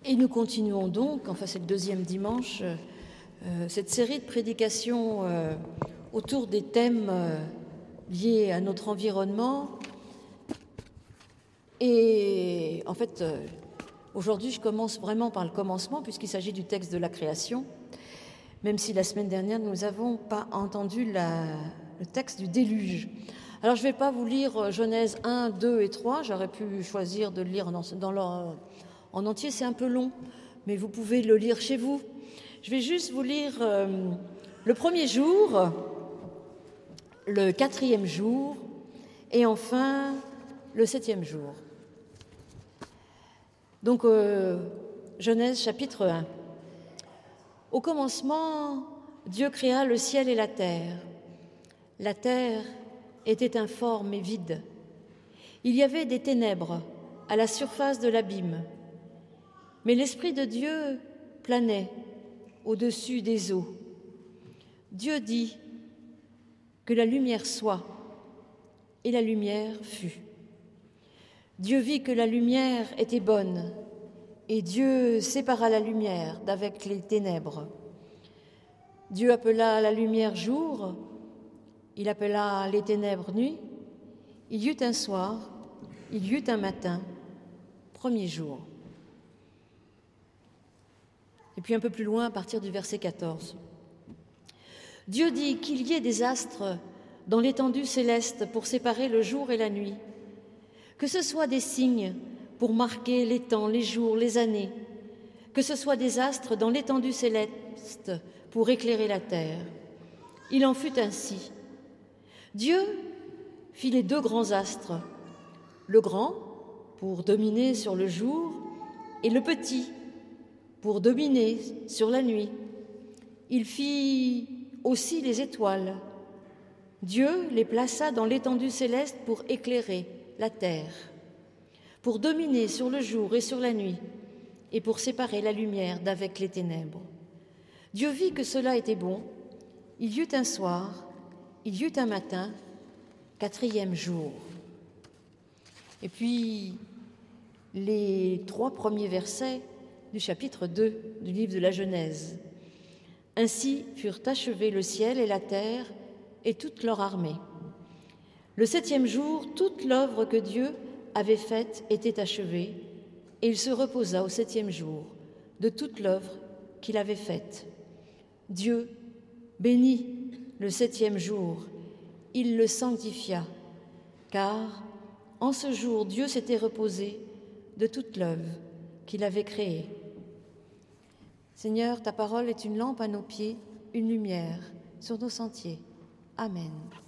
Et nous continuons donc, enfin c'est le deuxième dimanche, cette série de prédications autour des thèmes liés à notre environnement. Et en fait, aujourd'hui je commence vraiment par le commencement puisqu'il s'agit du texte de la création, même si la semaine dernière nous n'avons pas entendu le texte du déluge. Alors je ne vais pas vous lire Genèse 1, 2 et 3, j'aurais pu choisir de le lire en entier, c'est un peu long, mais vous pouvez le lire chez vous. Je vais juste vous lire le premier jour, le 4e jour et enfin le 7e jour. Donc, Genèse chapitre 1. Au commencement, Dieu créa le ciel et la terre. La terre était informe et vide. Il y avait des ténèbres à la surface de l'abîme. Mais l'Esprit de Dieu planait au-dessus des eaux. Dieu dit que la lumière soit, et la lumière fut. Dieu vit que la lumière était bonne, et Dieu sépara la lumière d'avec les ténèbres. Dieu appela la lumière jour, il appela les ténèbres nuit. Il y eut un soir, il y eut un matin, premier jour. Et puis un peu plus loin, à partir du verset 14. Dieu dit qu'il y ait des astres dans l'étendue céleste pour séparer le jour et la nuit, que ce soit des signes pour marquer les temps, les jours, les années, que ce soit des astres dans l'étendue céleste pour éclairer la terre. Il en fut ainsi. Dieu fit les 2 grands astres, le grand pour dominer sur le jour et le petit pour dominer sur la nuit. Il fit aussi les étoiles. Dieu les plaça dans l'étendue céleste pour éclairer la terre, pour dominer sur le jour et sur la nuit, et pour séparer la lumière d'avec les ténèbres. Dieu vit que cela était bon. Il y eut un soir, il y eut un matin, 4e jour. Et puis, les 3 premiers versets du chapitre 2 du livre de la Genèse. Ainsi furent achevés le ciel et la terre et toute leur armée. Le 7e jour, toute l'œuvre que Dieu avait faite était achevée, et il se reposa au 7e jour de toute l'œuvre qu'il avait faite. Dieu bénit le 7e jour, il le sanctifia, car en ce jour Dieu s'était reposé de toute l'œuvre qu'il avait créée. Seigneur, ta parole est une lampe à nos pieds, une lumière sur nos sentiers. Amen.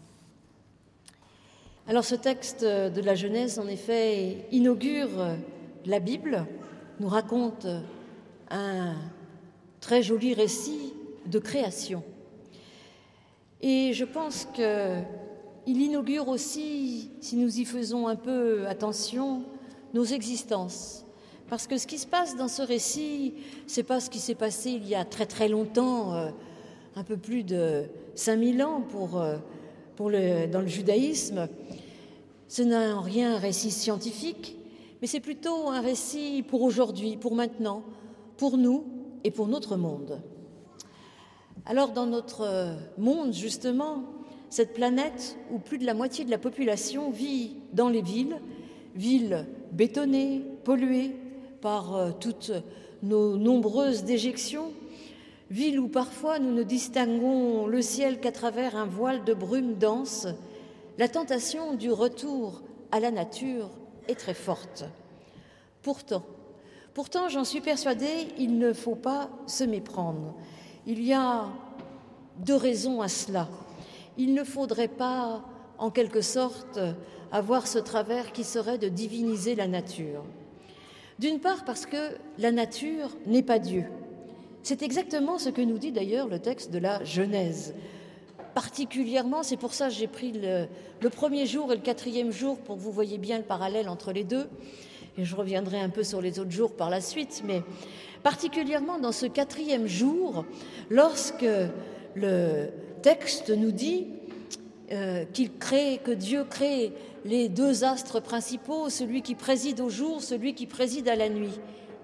Alors ce texte de la Genèse, en effet, inaugure la Bible, nous raconte un très joli récit de création. Et je pense qu'il inaugure aussi, si nous y faisons un peu attention, nos existences. Parce que ce qui se passe dans ce récit, c'est pas ce qui s'est passé il y a très très longtemps, un peu plus de 5000 ans dans le judaïsme. Ce n'est en rien un récit scientifique, mais c'est plutôt un récit pour aujourd'hui, pour maintenant, pour nous et pour notre monde. Alors dans notre monde, justement, cette planète où plus de la moitié de la population vit dans les villes bétonnées, polluées par toutes nos nombreuses déjections, villes où parfois nous ne distinguons le ciel qu'à travers un voile de brume dense, la tentation du retour à la nature est très forte. Pourtant, j'en suis persuadée, il ne faut pas se méprendre. Il y a 2 raisons à cela. Il ne faudrait pas, en quelque sorte, avoir ce travers qui serait de diviniser la nature. D'une part parce que la nature n'est pas Dieu. C'est exactement ce que nous dit d'ailleurs le texte de la Genèse. Particulièrement, c'est pour ça que j'ai pris le premier jour et le 4e jour pour que vous voyez bien le parallèle entre les deux. Et je reviendrai un peu sur les autres jours par la suite, mais particulièrement dans ce 4e jour, lorsque le texte nous dit que Dieu crée les 2 astres principaux, celui qui préside au jour, celui qui préside à la nuit.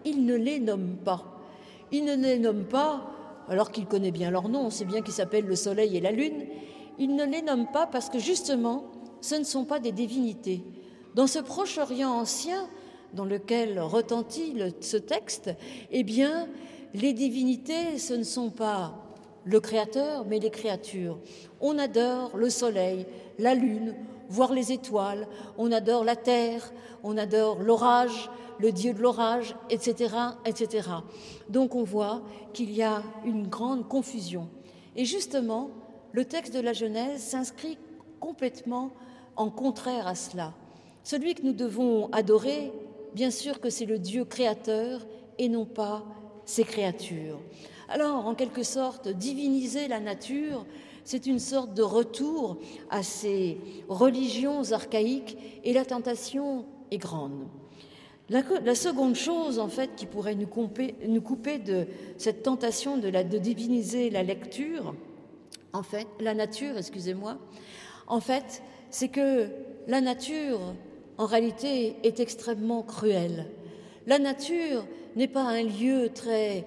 il ne les nomme pas. Il ne les nomme pas, alors qu'il connaît bien leur nom, on sait bien qu'ils s'appellent le soleil et la lune. Il ne les nomme pas parce que justement, ce ne sont pas des divinités. Dans ce Proche-Orient ancien, dans lequel retentit ce texte, eh bien, les divinités, ce ne sont pas le Créateur, mais les créatures. On adore le soleil, la lune, voire les étoiles, on adore la terre, on adore l'orage, le dieu de l'orage, etc., etc. Donc on voit qu'il y a une grande confusion. Et justement, le texte de la Genèse s'inscrit complètement en contraire à cela. Celui que nous devons adorer, bien sûr que c'est le Dieu créateur et non pas ses créatures. Alors, en quelque sorte, diviniser la nature, c'est une sorte de retour à ces religions archaïques et la tentation est grande. La seconde chose, en fait, qui pourrait nous couper de cette tentation de diviniser la nature, en fait, c'est que la nature, en réalité, est extrêmement cruelle. La nature n'est pas un lieu très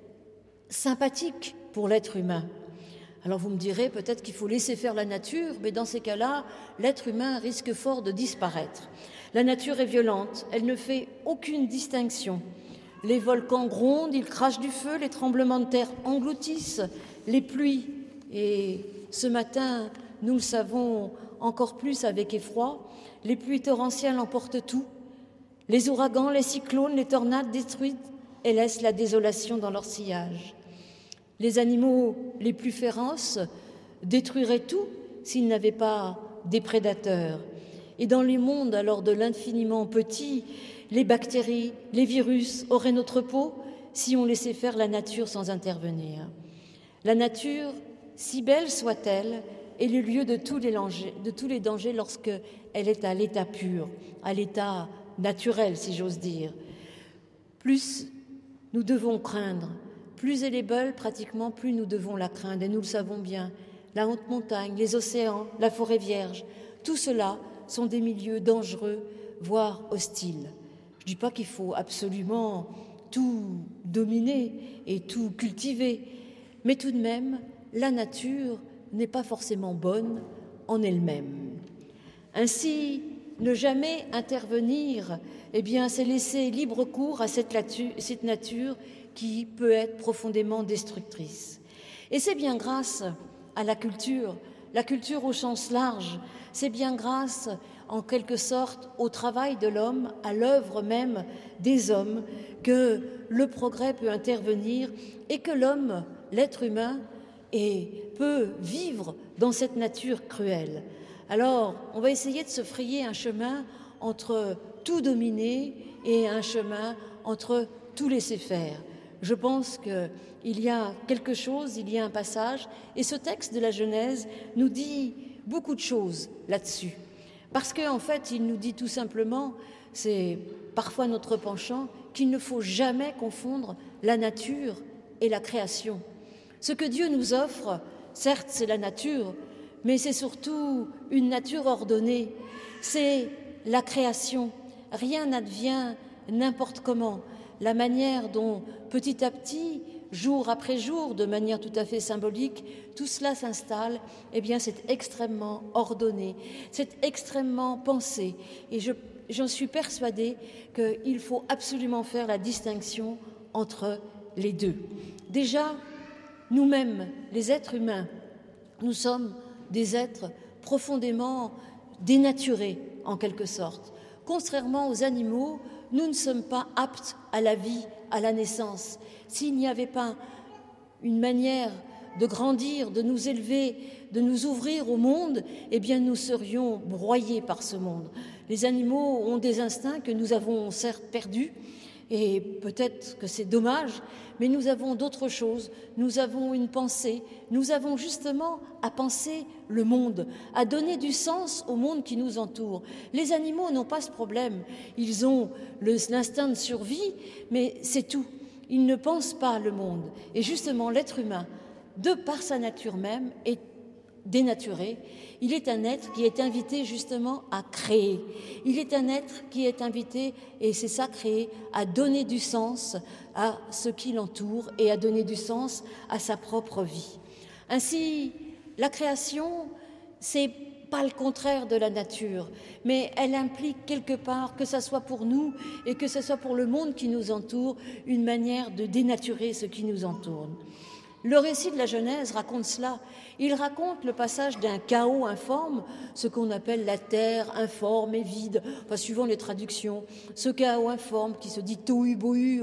sympathique pour l'être humain. Alors vous me direz peut-être qu'il faut laisser faire la nature, mais dans ces cas-là, l'être humain risque fort de disparaître. La nature est violente, elle ne fait aucune distinction. Les volcans grondent, ils crachent du feu, les tremblements de terre engloutissent, les pluies, et ce matin, nous le savons encore plus avec effroi, les pluies torrentielles emportent tout. Les ouragans, les cyclones, les tornades détruisent et laissent la désolation dans leur sillage. Les animaux les plus féroces détruiraient tout s'ils n'avaient pas des prédateurs. Et dans les mondes alors de l'infiniment petit, les bactéries, les virus auraient notre peau si on laissait faire la nature sans intervenir. La nature, si belle soit-elle, est le lieu de tous les dangers lorsqu'elle est à l'état pur, à l'état naturel, si j'ose dire. Plus nous devons craindre, plus elle est belle pratiquement, plus nous devons la craindre. Et nous le savons bien, la haute montagne, les océans, la forêt vierge, tout cela sont des milieux dangereux, voire hostiles. Je ne dis pas qu'il faut absolument tout dominer et tout cultiver, mais tout de même, la nature n'est pas forcément bonne en elle-même. Ainsi, ne jamais intervenir, eh bien, c'est laisser libre cours à cette nature qui peut être profondément destructrice. Et c'est bien grâce à la culture au sens large, c'est bien grâce, en quelque sorte, au travail de l'homme, à l'œuvre même des hommes, que le progrès peut intervenir et que l'homme, l'être humain, peut vivre dans cette nature cruelle. Alors, on va essayer de se frayer un chemin entre tout dominer et un chemin entre tout laisser faire. Je pense qu'il y a quelque chose, il y a un passage, et ce texte de la Genèse nous dit beaucoup de choses là-dessus. Parce qu'en fait, il nous dit tout simplement, c'est parfois notre penchant, qu'il ne faut jamais confondre la nature et la création. Ce que Dieu nous offre, certes, c'est la nature, mais c'est surtout une nature ordonnée. C'est la création. Rien n'advient n'importe comment. La manière dont, petit à petit, jour après jour, de manière tout à fait symbolique, tout cela s'installe, eh bien, c'est extrêmement ordonné, c'est extrêmement pensé. Et j'en suis persuadée qu'il faut absolument faire la distinction entre les deux. Déjà, nous-mêmes, les êtres humains, nous sommes des êtres profondément dénaturés, en quelque sorte. Contrairement aux animaux, nous ne sommes pas aptes à la vie, à la naissance. S'il n'y avait pas une manière de grandir, de nous élever, de nous ouvrir au monde, eh bien nous serions broyés par ce monde. Les animaux ont des instincts que nous avons certes perdus, et peut-être que c'est dommage, mais nous avons d'autres choses, nous avons une pensée, nous avons justement à penser le monde, à donner du sens au monde qui nous entoure. Les animaux n'ont pas ce problème, ils ont l'instinct de survie, mais c'est tout. Ils ne pensent pas le monde. Et justement, l'être humain, de par sa nature même, est dénaturé. Il est un être qui est invité justement à créer. Il est un être qui est invité, et c'est ça créer, à donner du sens à ce qui l'entoure et à donner du sens à sa propre vie. Ainsi, la création, c'est pas le contraire de la nature, mais elle implique quelque part, que ce soit pour nous et que ce soit pour le monde qui nous entoure, une manière de dénaturer ce qui nous entoure. Le récit de la Genèse raconte cela. Il raconte le passage d'un chaos informe, ce qu'on appelle la terre informe et vide, enfin, suivant les traductions. Ce chaos informe qui se dit tohu bohu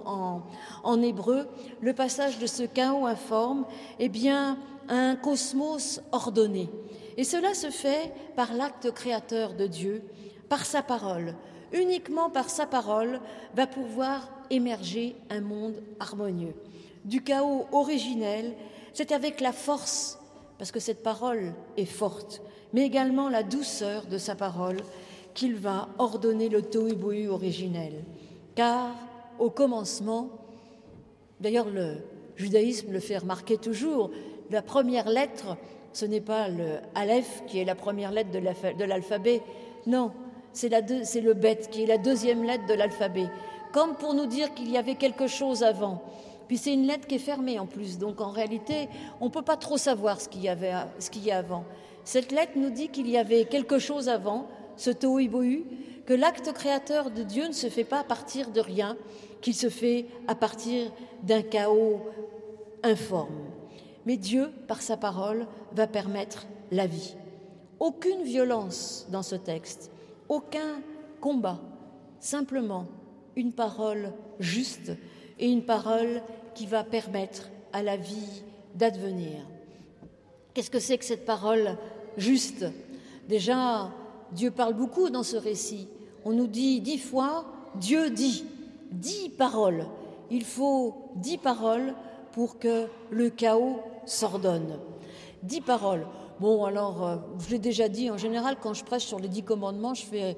en hébreu, le passage de ce chaos informe, eh bien, à un cosmos ordonné. Et cela se fait par l'acte créateur de Dieu, par sa parole. Uniquement par sa parole va pouvoir émerger un monde harmonieux. Du chaos originel, c'est avec la force, parce que cette parole est forte, mais également la douceur de sa parole, qu'il va ordonner le tohu-bohu originel. Car au commencement, d'ailleurs le judaïsme le fait remarquer toujours, la première lettre, ce n'est pas le Aleph qui est la première lettre de l'alphabet, non, c'est le Bet qui est la deuxième lettre de l'alphabet, comme pour nous dire qu'il y avait quelque chose avant. Puis c'est une lettre qui est fermée en plus, donc en réalité, on ne peut pas trop savoir ce qu'il y a avant. Cette lettre nous dit qu'il y avait quelque chose avant, ce tohu-bohu, que l'acte créateur de Dieu ne se fait pas à partir de rien, qu'il se fait à partir d'un chaos informe. Mais Dieu, par sa parole, va permettre la vie. Aucune violence dans ce texte, aucun combat, simplement une parole juste et une parole qui va permettre à la vie d'advenir. Qu'est-ce que c'est que cette parole juste ? Déjà, Dieu parle beaucoup dans ce récit. On nous dit 10 fois, Dieu dit, 10 paroles. Il faut 10 paroles pour que le chaos s'ordonne. 10 paroles. Bon, alors, je l'ai déjà dit, en général, quand je prêche sur les 10 commandements, je fais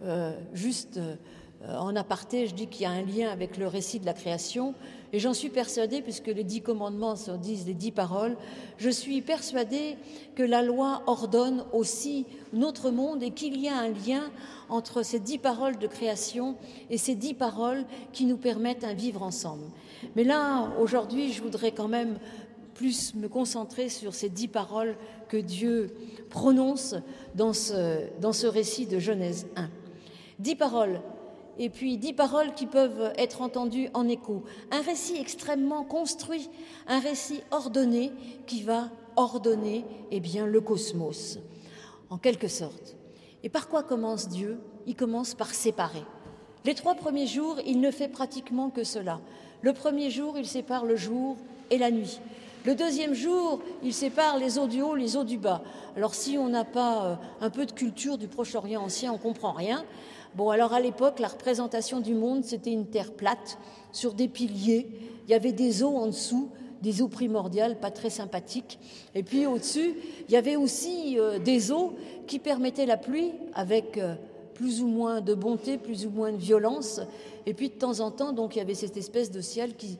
en aparté, je dis qu'il y a un lien avec le récit de la création, et j'en suis persuadée, puisque les 10 commandements disent les 10 paroles, je suis persuadée que la loi ordonne aussi notre monde et qu'il y a un lien entre ces 10 paroles de création et ces 10 paroles qui nous permettent un vivre ensemble. Mais là, aujourd'hui, je voudrais quand même plus me concentrer sur ces 10 paroles que Dieu prononce dans ce récit de Genèse 1. 10 paroles. Et puis 10 paroles qui peuvent être entendues en écho. Un récit extrêmement construit, un récit ordonné qui va ordonner le cosmos, en quelque sorte. Et par quoi commence Dieu ? Il commence par séparer. Les 3 premiers jours, il ne fait pratiquement que cela. Le premier jour, il sépare le jour et la nuit. Le deuxième jour, il sépare les eaux du haut, les eaux du bas. Alors si on n'a pas un peu de culture du Proche-Orient ancien, on ne comprend rien. Bon, alors à l'époque, la représentation du monde, c'était une terre plate, sur des piliers. Il y avait des eaux en dessous, des eaux primordiales, pas très sympathiques. Et puis au-dessus, il y avait aussi des eaux qui permettaient la pluie, avec plus ou moins de bonté, plus ou moins de violence. Et puis de temps en temps, donc, il y avait cette espèce de ciel qui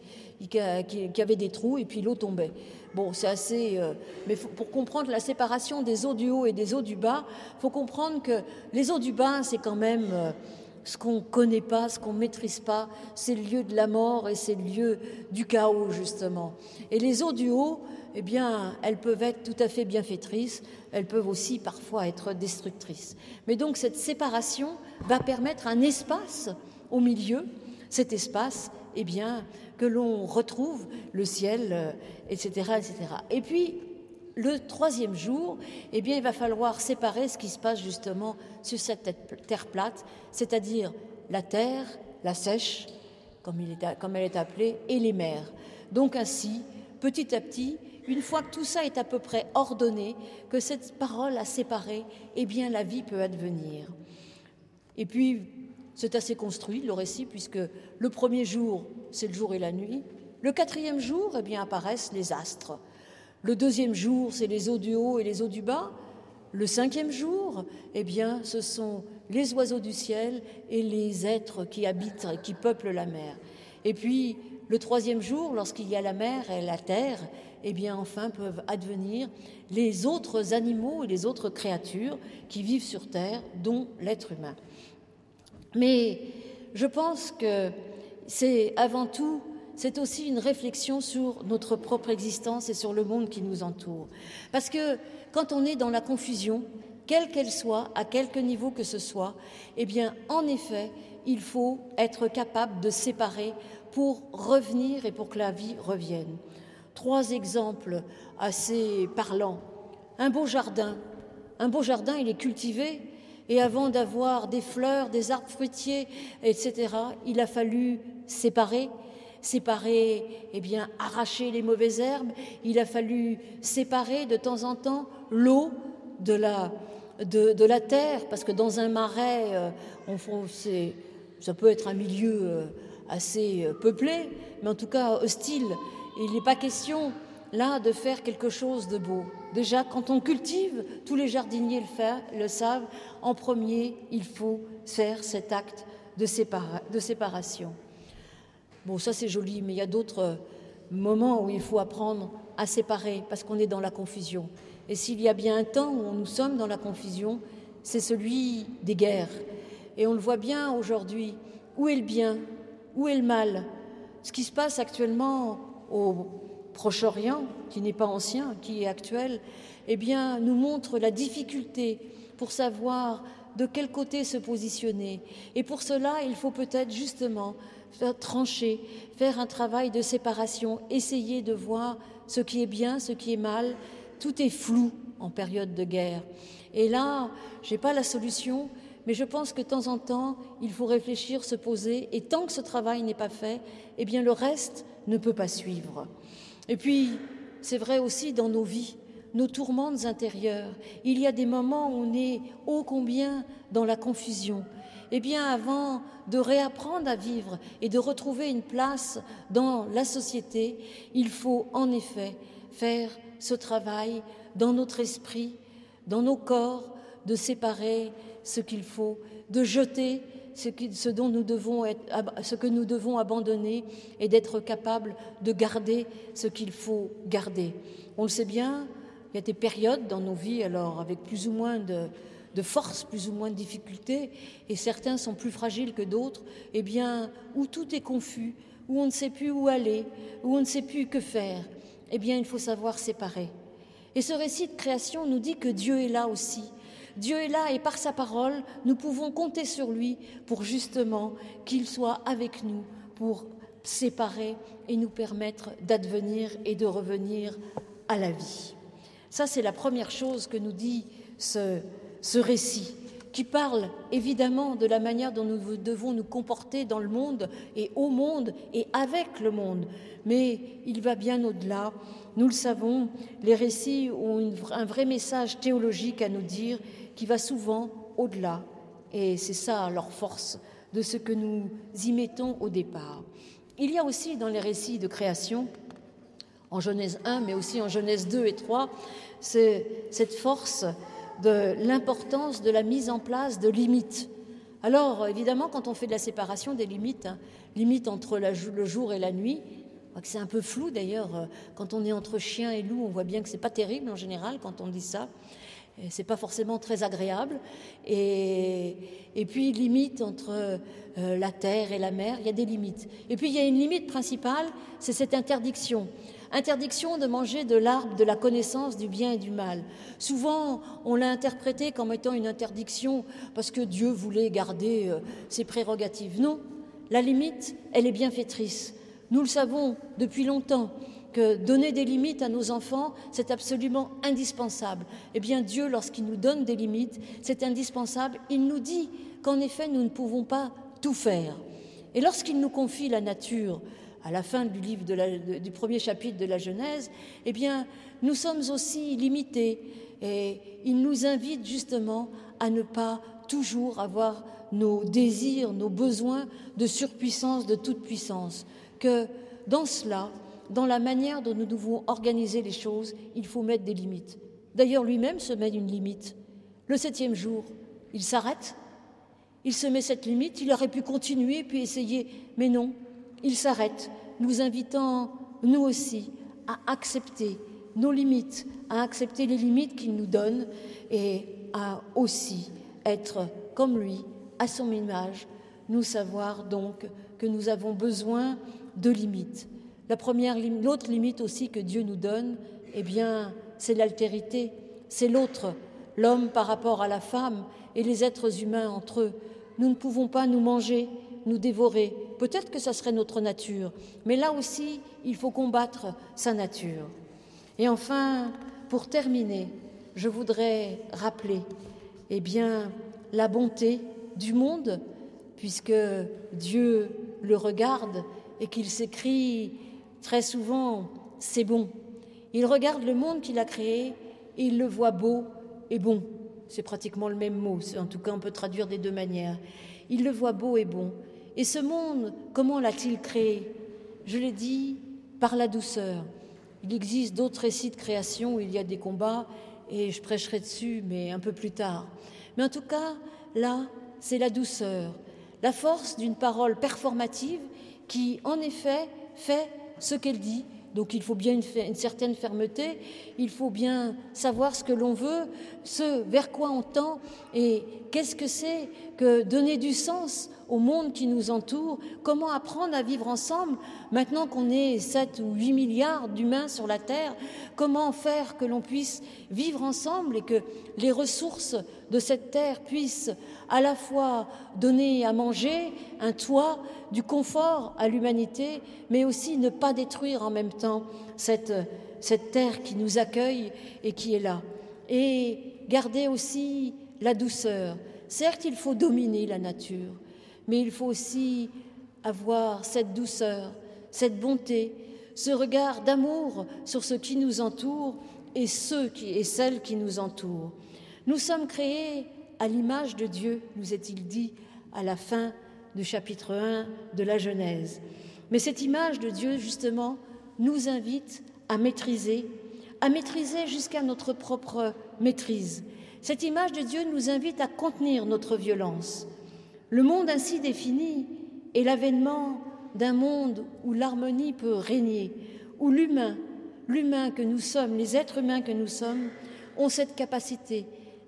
avait des trous, et puis l'eau tombait. Bon, c'est assez... mais pour comprendre la séparation des eaux du haut et des eaux du bas, il faut comprendre que les eaux du bas, c'est quand même ce qu'on ne connaît pas, ce qu'on ne maîtrise pas. C'est le lieu de la mort et c'est le lieu du chaos, justement. Et les eaux du haut, eh bien, elles peuvent être tout à fait bienfaitrices, elles peuvent aussi parfois être destructrices. Mais donc, cette séparation va permettre un espace au milieu, cet espace, eh bien, que l'on retrouve le ciel, etc., etc. Et puis, le 3e jour, eh bien, il va falloir séparer ce qui se passe justement sur cette terre plate, c'est-à-dire la terre, la sèche, comme elle est appelée, et les mers. Donc ainsi, petit à petit, une fois que tout ça est à peu près ordonné, que cette parole a séparé, eh bien, la vie peut advenir. Et puis, c'est assez construit, le récit, puisque le 1er jour, c'est le jour et la nuit. Le 4e jour, eh bien, apparaissent les astres. Le 2e jour, c'est les eaux du haut et les eaux du bas. Le 5e jour, eh bien, ce sont les oiseaux du ciel et les êtres qui habitent, qui peuplent la mer. Et puis, le troisième jour, lorsqu'il y a la mer et la terre, eh bien enfin peuvent advenir les autres animaux et les autres créatures qui vivent sur terre, dont l'être humain. Mais je pense que c'est aussi une réflexion sur notre propre existence et sur le monde qui nous entoure. Parce que quand on est dans la confusion, quelle qu'elle soit, à quelque niveau que ce soit, eh bien, en effet, il faut être capable de séparer pour revenir et pour que la vie revienne. 3 exemples assez parlants. Un beau jardin, il est cultivé, et avant d'avoir des fleurs, des arbres fruitiers, etc., il a fallu séparer, eh bien, arracher les mauvaises herbes, il a fallu séparer de temps en temps l'eau de la terre, parce que dans un marais, ça peut être un milieu assez peuplé, mais en tout cas hostile. Il n'est pas question là de faire quelque chose de beau. Déjà, quand on cultive, tous les jardiniers le savent, en premier, il faut faire cet acte de séparation. Bon, ça c'est joli, mais il y a d'autres moments où il faut apprendre à séparer parce qu'on est dans la confusion. Et s'il y a bien un temps où nous sommes dans la confusion, c'est celui des guerres. Et on le voit bien aujourd'hui. Où est le bien? Où est le mal? Ce qui se passe actuellement au Proche-Orient, qui n'est pas ancien, qui est actuel, eh bien, nous montre la difficulté pour savoir de quel côté se positionner. Et pour cela, il faut peut-être justement trancher, faire un travail de séparation, essayer de voir ce qui est bien, ce qui est mal. Tout est flou en période de guerre. Et là, je n'ai pas la solution, mais je pense que de temps en temps, il faut réfléchir, se poser, et tant que ce travail n'est pas fait, eh bien le reste ne peut pas suivre. Et puis, c'est vrai aussi dans nos vies, nos tourmentes intérieures. Il y a des moments où on est ô combien dans la confusion. Eh bien, avant de réapprendre à vivre et de retrouver une place dans la société, il faut en effet faire ce travail dans notre esprit, dans nos corps, de séparer ce qu'il faut, de jeter ce que nous devons abandonner et d'être capable de garder ce qu'il faut garder. On le sait bien, il y a des périodes dans nos vies, alors avec plus ou moins de force, plus ou moins de difficultés, et certains sont plus fragiles que d'autres, eh bien, où tout est confus, où on ne sait plus où aller, où on ne sait plus que faire, eh bien, il faut savoir séparer. Et ce récit de création nous dit que Dieu est là aussi. Dieu est là et par sa parole, nous pouvons compter sur lui pour justement qu'il soit avec nous, pour séparer et nous permettre d'advenir et de revenir à la vie. Ça, c'est la première chose que nous dit ce récit, qui parle évidemment de la manière dont nous devons nous comporter dans le monde et au monde et avec le monde. Mais il va bien au-delà. Nous le savons, les récits ont un vrai message théologique à nous dire qui va souvent au-delà. Et c'est ça leur force de ce que nous y mettons au départ. Il y a aussi dans les récits de création, en Genèse 1, mais aussi en Genèse 2 et 3, cette force de l'importance de la mise en place de limites. Alors, évidemment, quand on fait de la séparation des limites, limites entre le jour et la nuit, c'est un peu flou d'ailleurs, quand on est entre chien et loup, on voit bien que c'est pas terrible en général quand on dit ça, c'est pas forcément très agréable, et puis limite entre la terre et la mer, il y a des limites. Et puis il y a une limite principale, c'est cette interdiction de manger de l'arbre de la connaissance du bien et du mal. Souvent, on l'a interprété comme étant une interdiction parce que Dieu voulait garder ses prérogatives. Non, la limite, elle est bienfaitrice. Nous le savons depuis longtemps que donner des limites à nos enfants, c'est absolument indispensable. Eh bien, Dieu, lorsqu'il nous donne des limites, c'est indispensable. Il nous dit qu'en effet, nous ne pouvons pas tout faire. Et lorsqu'il nous confie la nature, à la fin du livre du premier chapitre de la Genèse, eh bien, nous sommes aussi limités. Et il nous invite justement à ne pas toujours avoir nos désirs, nos besoins de surpuissance, de toute puissance. Que dans cela, dans la manière dont nous devons organiser les choses, il faut mettre des limites. D'ailleurs, lui-même se met une limite. Le 7e jour, il s'arrête, il se met cette limite, il aurait pu continuer puis essayer, mais non, il s'arrête nous invitant, nous aussi, à accepter nos limites, à accepter les limites qu'il nous donne et à aussi être comme lui, à son image, nous savoir donc que nous avons besoin de limites. L'autre limite aussi que Dieu nous donne, eh bien, c'est l'altérité, c'est l'autre, l'homme par rapport à la femme et les êtres humains entre eux. Nous ne pouvons pas nous manger, nous dévorer. Peut-être que ça serait notre nature, mais là aussi, il faut combattre sa nature. Et enfin, pour terminer, je voudrais rappeler, eh bien, la bonté du monde, puisque Dieu le regarde et qu'il s'écrit très souvent « c'est bon ». Il regarde le monde qu'il a créé et il le voit beau et bon. C'est pratiquement le même mot, en tout cas on peut traduire des deux manières. Il le voit beau et bon. Et ce monde, comment l'a-t-il créé? Je l'ai dit, par la douceur. Il existe d'autres récits de création où il y a des combats et je prêcherai dessus, mais un peu plus tard. Mais en tout cas, là, c'est la douceur, la force d'une parole performative qui, en effet, fait ce qu'elle dit. Donc il faut bien une certaine fermeté, il faut bien savoir ce que l'on veut, ce vers quoi on tend et qu'est-ce que c'est que donner du sens au monde qui nous entoure, comment apprendre à vivre ensemble maintenant qu'on est 7 ou 8 milliards d'humains sur la Terre, comment faire que l'on puisse vivre ensemble et que les ressources de cette terre puissent à la fois donner à manger, un toit, du confort à l'humanité, mais aussi ne pas détruire en même temps cette terre qui nous accueille et qui est là. Et garder aussi la douceur. Certes, il faut dominer la nature, mais il faut aussi avoir cette douceur, cette bonté, ce regard d'amour sur ce qui nous entoure et celles qui nous entourent. Nous sommes créés à l'image de Dieu, nous est-il dit à la fin du chapitre 1 de la Genèse. Mais cette image de Dieu, justement, nous invite à maîtriser jusqu'à notre propre maîtrise. Cette image de Dieu nous invite à contenir notre violence. Le monde ainsi défini est l'avènement d'un monde où l'harmonie peut régner, où l'humain que nous sommes, les êtres humains que nous sommes, ont cette capacité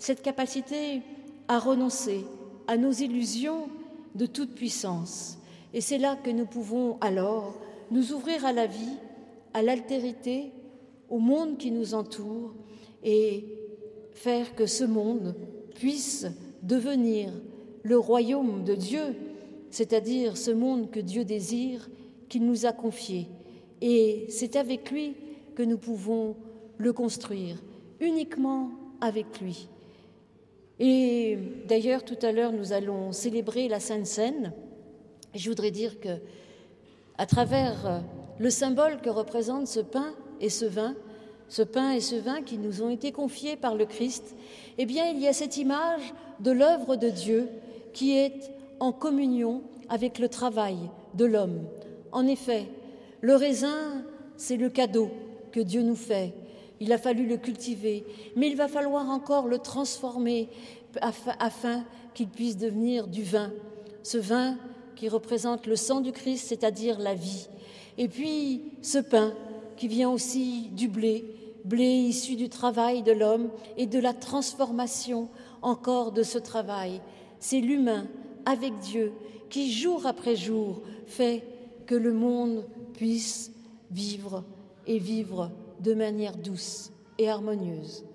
à renoncer à nos illusions de toute puissance. Et c'est là que nous pouvons alors nous ouvrir à la vie, à l'altérité, au monde qui nous entoure et faire que ce monde puisse devenir le royaume de Dieu, c'est-à-dire ce monde que Dieu désire, qu'il nous a confié. Et c'est avec lui que nous pouvons le construire, uniquement avec lui. Et d'ailleurs, tout à l'heure, nous allons célébrer la Sainte Seine. Et je voudrais dire que, à travers le symbole que représente ce pain et ce vin qui nous ont été confiés par le Christ, eh bien, il y a cette image de l'œuvre de Dieu qui est en communion avec le travail de l'homme. En effet, le raisin, c'est le cadeau que Dieu nous fait. Il a fallu le cultiver, mais il va falloir encore le transformer afin qu'il puisse devenir du vin. Ce vin qui représente le sang du Christ, c'est-à-dire la vie. Et puis ce pain qui vient aussi du blé issu du travail de l'homme et de la transformation encore de ce travail. C'est l'humain avec Dieu qui, jour après jour, fait que le monde puisse vivre et vivre de manière douce et harmonieuse.